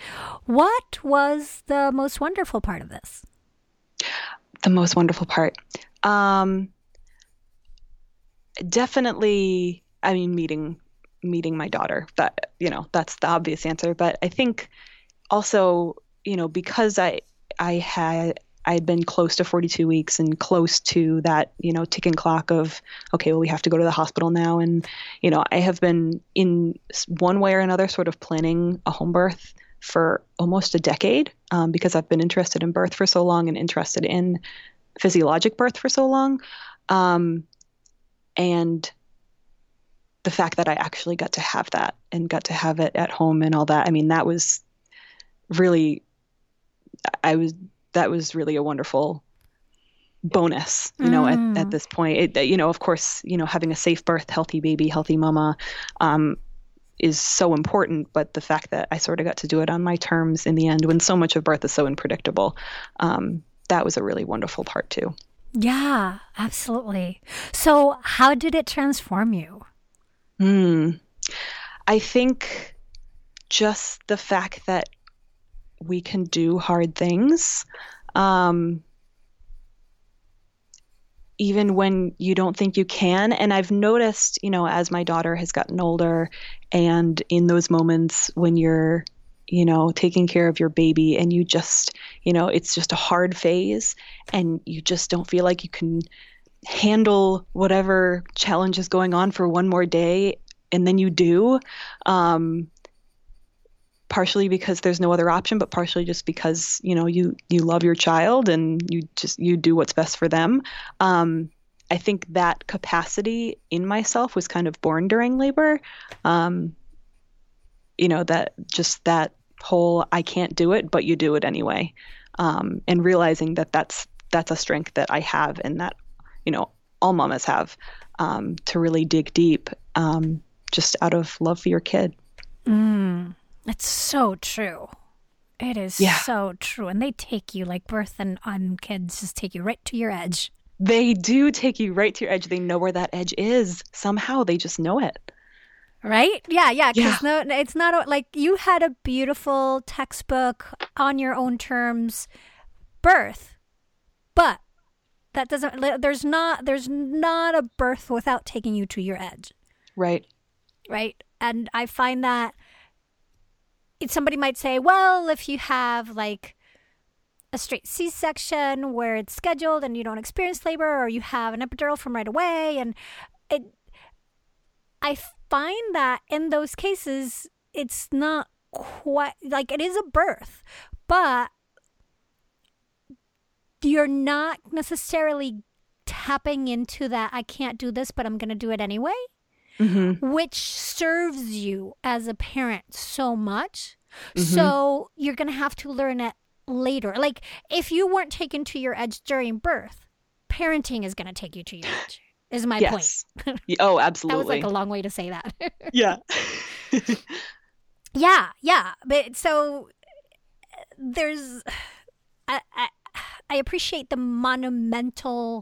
What was the most wonderful part of this? The most wonderful part. Um, definitely, I mean, meeting, meeting my daughter. That, you know, that's the obvious answer. But I think also, you know, because I, I had, I had been close to forty-two weeks and close to that, you know, ticking clock of, okay, well, we have to go to the hospital now. And, you know, I have been in one way or another sort of planning a home birth for almost a decade, um, because I've been interested in birth for so long and interested in physiologic birth for so long. Um, and the fact that I actually got to have that and got to have it at home and all that, I mean, that was really, I was, that was really a wonderful bonus, you know, Mm. at, at this point. It, you know, of course, you know, having a safe birth, healthy baby, healthy mama, um, is so important. But the fact that I sort of got to do it on my terms in the end, when so much of birth is so unpredictable, um, that was a really wonderful part too. Yeah, absolutely. So how did it transform you? Hmm. I think just the fact that we can do hard things, um, even when you don't think you can. And I've noticed, you know, as my daughter has gotten older and in those moments when you're, you know, taking care of your baby and you just, you know, it's just a hard phase and you just don't feel like you can handle whatever challenge is going on for one more day. And then you do, um, partially because there's no other option, but partially just because, you know, you, you love your child and you just, you do what's best for them. Um, I think that capacity in myself was kind of born during labor. Um, you know, that just that whole, I can't do it, but you do it anyway. Um, and realizing that that's, that's a strength that I have and that, you know, all mamas have, um, to really dig deep, um, just out of love for your kid. Mm, it's so true. It is Yeah. so true. And they take you, like birth and on kids just take you right to your edge. They do take you right to your edge. They know where that edge is. Somehow they just know it. Right? Yeah, yeah. Because Yeah. no, it's not a, like you had a beautiful textbook on your own terms birth, but that doesn't. There's not. There's not a birth without taking you to your edge. Right. Right. And I find that it, somebody might say, well, if you have like a straight C-section where it's scheduled and you don't experience labor, or you have an epidural from right away, and it. I find that in those cases, it's not quite like it is a birth, but you're not necessarily tapping into that. I can't do this, but I'm going to do it anyway, Mm-hmm. which serves you as a parent so much. Mhm. So you're going to have to learn it later. Like if you weren't taken to your edge during birth, parenting is going to take you to your edge. Is my Yes. point. Y- Oh, That was absolutely. like a long way to say that. Yeah. Yeah, yeah. But so there's, I, I, I appreciate the monumental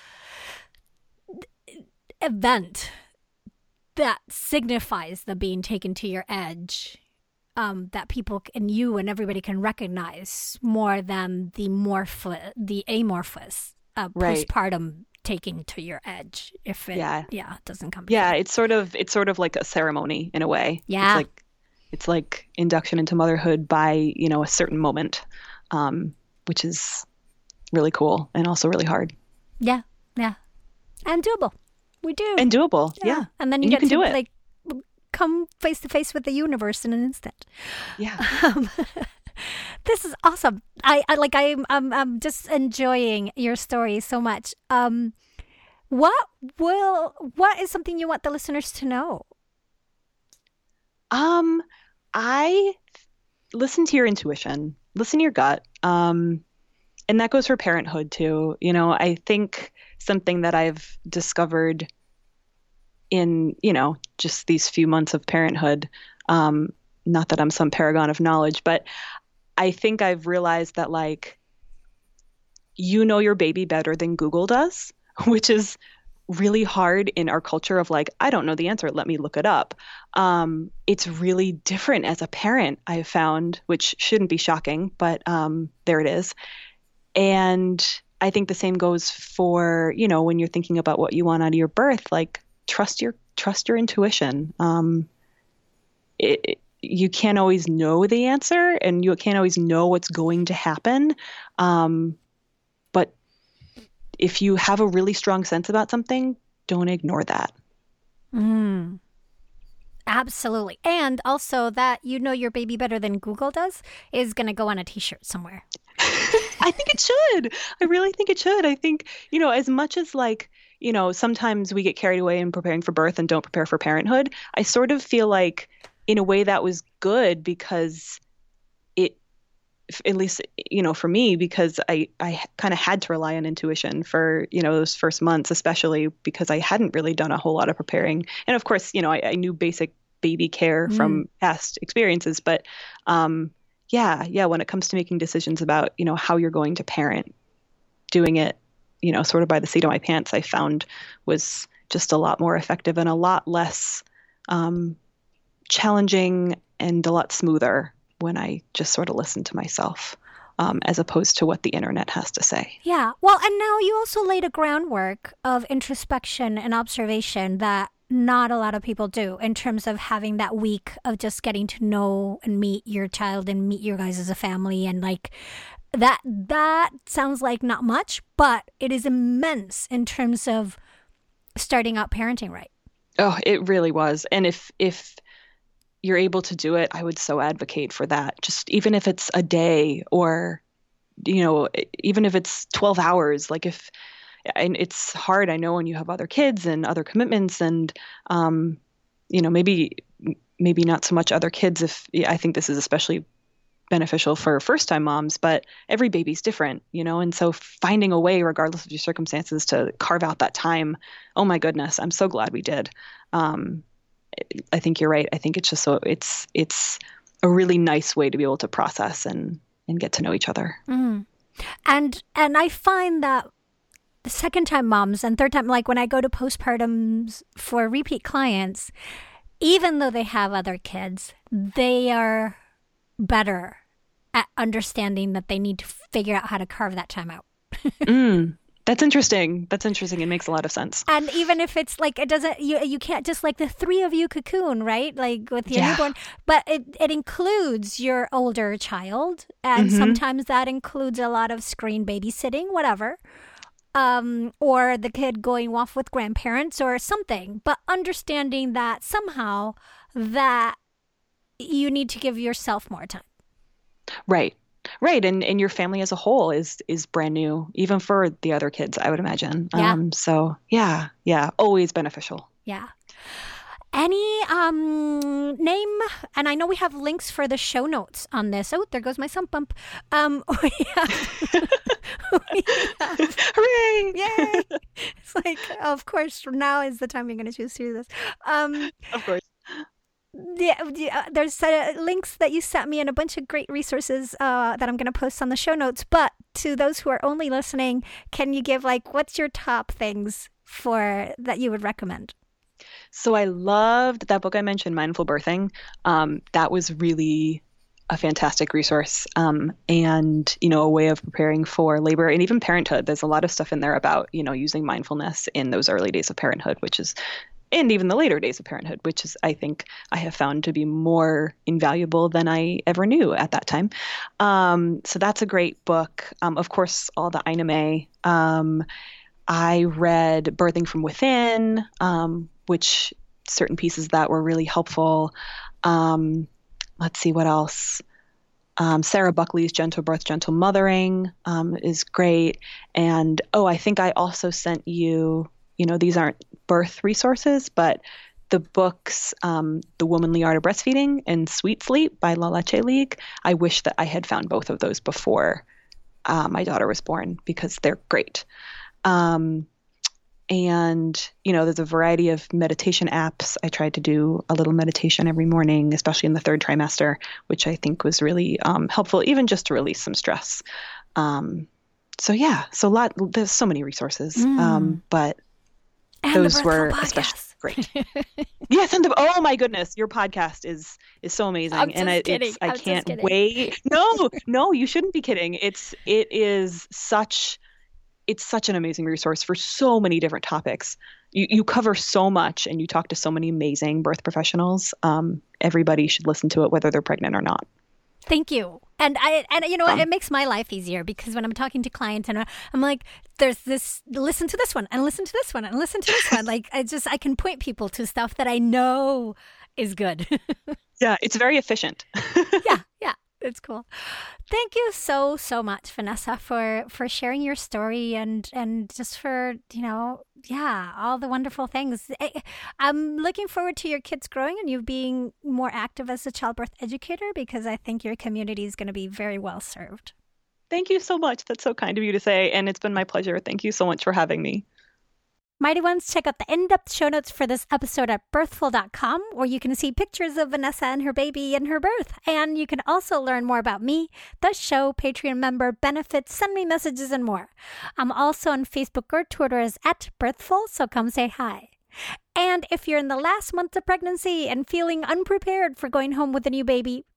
event that signifies the being taken to your edge. Um, that people and you and everybody can recognize more than the morph the amorphous uh, Right. postpartum taking to your edge. If it, Yeah. yeah, it doesn't come. Yeah, it's sort of it's sort of like a ceremony in a way. Yeah. It's like it's like induction into motherhood by, you know, a certain moment, um, which is really cool and also really hard Yeah, yeah, and doable. We do. and doable. Yeah. And then you And you get can to do it. like come face to face with the universe in an instant. Yeah. Um, this is awesome. I, I like I'm I'm I'm just enjoying your story so much. Um, what will what is something you want the listeners to know? Um, I listen to your intuition, listen to your gut. Um, and that goes for parenthood too. You know, I think something that I've discovered in, you know, just these few months of parenthood, um, not that I'm some paragon of knowledge, but I think I've realized that like, you know your baby better than Google does, which is really hard in our culture of like, I don't know the answer, let me look it up. Um, it's really different as a parent, I've found, which shouldn't be shocking, but um, there it is. And I think the same goes for, you know, when you're thinking about what you want out of your birth, like trust your trust your intuition. Um, it, it- you can't always know the answer and you can't always know what's going to happen. Um, but if you have a really strong sense about something, don't ignore that. Mm. Absolutely. And also that you know your baby better than Google does is going to go on a t-shirt somewhere. I think it should. I really think it should. I think, you know, as much as like, you know, sometimes we get carried away in preparing for birth and don't prepare for parenthood, I sort of feel like in a way that was good because it, f- at least, you know, for me, because I, I kind of had to rely on intuition for, you know, those first months, especially because I hadn't really done a whole lot of preparing. And of course, you know, I, I knew basic baby care from past experiences, but, um, yeah, yeah, when it comes to making decisions about, you know, how you're going to parent, doing it, you know, sort of by the seat of my pants, I found was just a lot more effective and a lot less um, challenging and a lot smoother when I just sort of listened to myself. um, as opposed to what the internet has to say. Yeah. Well, and now you also laid a groundwork of introspection and observation that not a lot of people do, in terms of having that week of just getting to know and meet your child and meet your guys as a family. And like that, that sounds like not much, but it is immense in terms of starting out parenting right. Oh, it really was. And if, if you're able to do it, I would so advocate for that. Just even if it's a day, or, you know, even if it's twelve hours, like if, and it's hard, I know, when you have other kids and other commitments and, um, you know, maybe, maybe not so much other kids. If I think this is especially beneficial for first time moms, but every baby's different, you know? And so finding a way, regardless of your circumstances, to carve out that time. Oh my goodness. I'm so glad we did. Um, I think you're right. I think it's just so it's, it's a really nice way to be able to process and, and get to know each other. Mm. And, and I find that the second time moms and third time, like when I go to postpartums for repeat clients, even though they have other kids, they are better at understanding that they need to figure out how to carve that time out. mm, that's interesting. That's interesting. It makes a lot of sense. And even if it's like, it doesn't, you you can't just like the three of you cocoon, right? Like with your yeah. newborn, but it, it includes your older child. And mm-hmm. sometimes that includes a lot of screen babysitting, whatever. Um, or the kid going off with grandparents or something, but understanding that somehow that you need to give yourself more time. Right. Right. And and your family as a whole is is brand new, even for the other kids, I would imagine. Yeah. Um, so yeah, yeah, always beneficial. Yeah. Any um name, and I know we have links for the show notes on this. Oh, there goes my sump bump. Um, we have, we have, hooray! Yay! It's like, of course, now is the time you're going to choose to do this. Um, of course. Yeah, yeah, there's uh, links that you sent me and a bunch of great resources uh, that I'm going to post on the show notes. But to those who are only listening, can you give like, what's your top things for that you would recommend? So I loved that book I mentioned, Mindful Birthing. Um, that was really a fantastic resource, um, and, you know, a way of preparing for labor and even parenthood. There's a lot of stuff in there about, you know, using mindfulness in those early days of parenthood, which is, and even the later days of parenthood, which is, I think, I have found to be more invaluable than I ever knew at that time. Um, so that's a great book. Um, of course, all the Ina May. Um, I read Birthing from Within, um, which certain pieces that were really helpful. Um, let's see what else. Um, Sarah Buckley's Gentle Birth, Gentle Mothering um, is great. And, oh, I think I also sent you, you know, these aren't birth resources, but the books, um, The Womanly Art of Breastfeeding and Sweet Sleep by La Leche League. I wish that I had found both of those before uh, my daughter was born, because they're great. Um, and, you know, there's a variety of meditation apps. I tried to do a little meditation every morning, especially in the third trimester, which I think was really um, helpful, even just to release some stress. Um, so, yeah, so a lot, there's so many resources, mm. um, but and those were especially great. Yes. And the, oh my goodness, your podcast is, is so amazing. I'm just and I, kidding. it's, I I'm can't just wait. No, no, you shouldn't be kidding. It's, it is such It's such an amazing resource for so many different topics. You you cover so much, and you talk to so many amazing birth professionals. Um, everybody should listen to it, whether they're pregnant or not. Thank you. And I and you know what, um, it makes my life easier, because when I'm talking to clients and I'm like, there's this, listen to this one and listen to this one and listen to this one. Like, I just, I can point people to stuff that I know is good. Yeah, it's very efficient. Yeah, yeah. It's cool. Thank you so, so much, Vanessa, for, for sharing your story and, and just for, you know, yeah, all the wonderful things. I'm looking forward to your kids growing and you being more active as a childbirth educator, because I think your community is going to be very well served. Thank you so much. That's so kind of you to say. And it's been my pleasure. Thank you so much for having me. Mighty Ones, check out the in-depth show notes for this episode at birthful dot com, where you can see pictures of Vanessa and her baby and her birth. And you can also learn more about me, the show, Patreon member, benefits, send me messages, and more. I'm also on Facebook or Twitter as at Birthful, so come say hi. And if you're in the last months of pregnancy and feeling unprepared for going home with a new baby,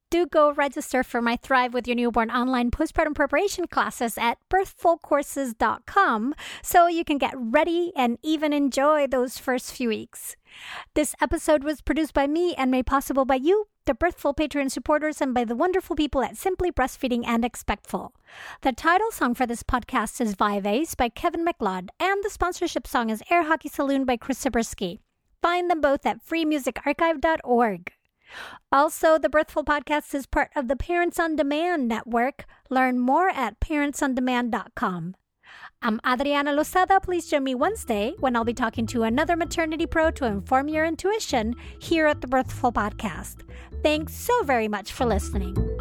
do go register for my Thrive with Your Newborn online postpartum preparation classes at birthful courses dot com so you can get ready and even enjoy those first few weeks. This episode was produced by me and made possible by you, the Birthful Patreon supporters, and by the wonderful people at Simply Breastfeeding and Expectful. The title song for this podcast is Vives by Kevin MacLeod, and the sponsorship song is Air Hockey Saloon by Chris Zabriskie. Find them both at free music archive dot org. Also, the Birthful Podcast is part of the Parents on Demand network. Learn more at parents on demand dot com. I'm Adriana Lozada. Please join me Wednesday when I'll be talking to another maternity pro to inform your intuition here at the Birthful Podcast. Thanks so very much for listening.